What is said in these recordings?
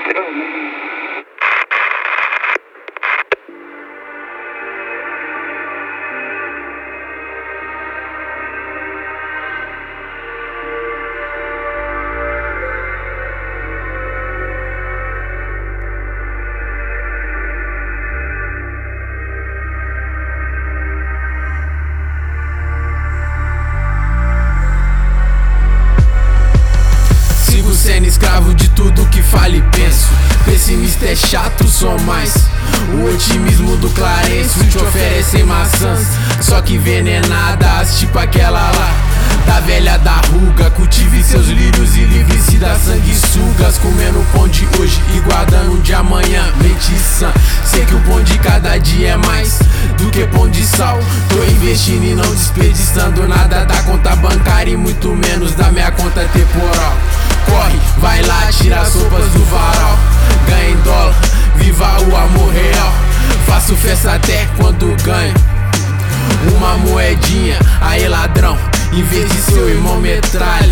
Sendo escravo de tudo que falo e penso. Pessimista é chato, sou mais o otimismo do Clarence. Te oferecem maçãs, só que envenenadas, tipo aquela lá da velha da ruga. Cultive seus lírios e livre-se das sanguessugas. Comendo o pão de hoje e guardando o de amanhã. Mente sã, sei que o pão de cada dia é mais do que pão de sal. Tô investindo e não desperdiçando nada da conta bancária e muito menos da minha conta temporal. Corre, vai lá, tira as roupas do varal. Ganha em dólar, viva o amor real. Faço festa até quando ganho uma moedinha. Aí ladrão, em vez de seu irmão metralha,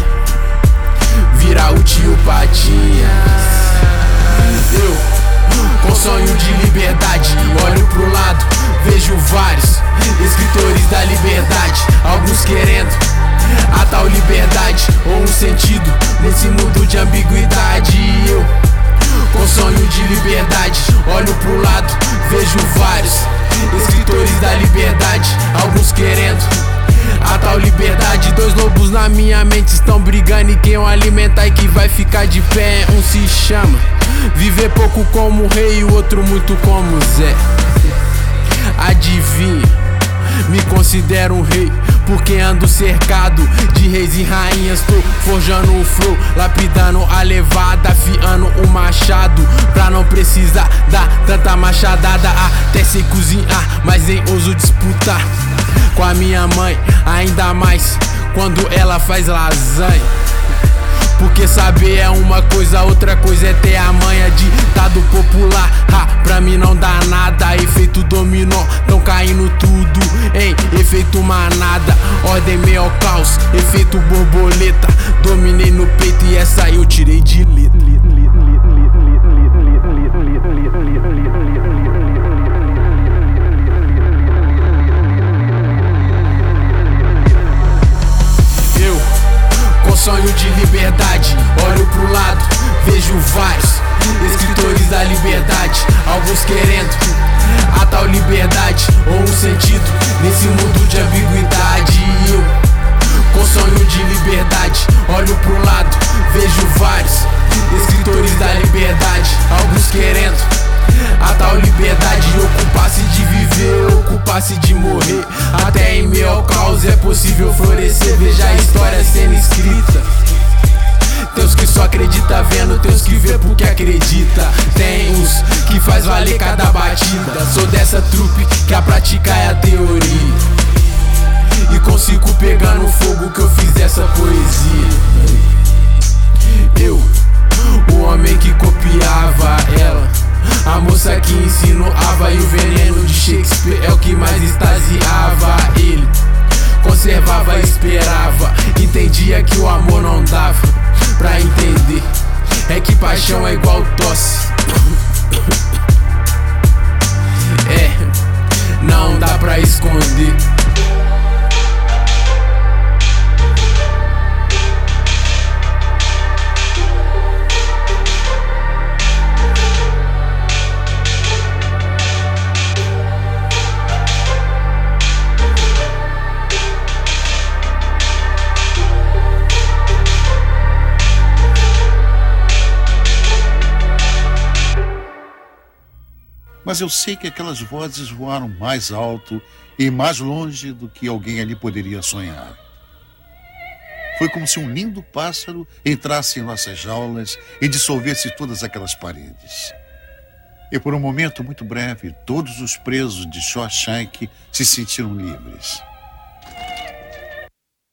vira o tio Patinha. Eu, com sonho de liberdade, olho pro lado, vejo vários escritores da liberdade. Alguns querendo a tal liberdade ou um sentido nesse mundo de ambiguidade. Eu, com sonho de liberdade, olho pro lado, vejo vários escritores da liberdade. Alguns querendo a tal liberdade. Dois lobos na minha mente estão brigando, e quem eu alimentar e que vai ficar de pé. Um se chama viver pouco como rei e o outro muito como Zé. Adivinha, me considero um rei porque ando cercado de reis e rainhas. Tô forjando o flow, lapidando a levada, afiando o machado pra não precisar dar tanta machadada. Até sei cozinhar, mas nem ouso disputar com a minha mãe, ainda mais quando ela faz lasanha. Porque saber é uma coisa, outra coisa é ter a manha. Ditado popular, pra mim não dá nada. Efeito dominó, tão caindo tudo em efeito manada. Ordem meio ao caos, efeito borboleta. Dominei no peito e essa eu tirei de letra. Eu, com sonho de liberdade, olho pro lado, vejo vários escritores da liberdade. Alguns querendo a tal liberdade ou um sentido nesse mundo de ambiguidade. Eu, com sonho de liberdade, olho pro lado, vejo vários escritores da liberdade. Alguns querendo a tal liberdade, ocupar-se de viver, ocupar-se de morrer. Até em meio ao caos é possível florescer. Veja a história sendo escrita. Tem os que só acredita vendo, tem os que vê porque acredita. Tem os que faz valer cada batida. Sou dessa trupe que a prática é a teoria, e consigo pegar no fogo que eu fiz essa poesia. Eu, o homem que copiava ela, a moça que insinuava, e o veneno de Shakespeare é o que mais extasiava. Ele conservava, esperava, entendia que o amor não dava pra entender. É que paixão é igual tosse. É, não dá pra esconder. Mas eu sei que aquelas vozes voaram mais alto e mais longe do que alguém ali poderia sonhar. Foi como se um lindo pássaro entrasse em nossas jaulas e dissolvesse todas aquelas paredes. E por um momento muito breve, todos os presos de Shawshank se sentiram livres.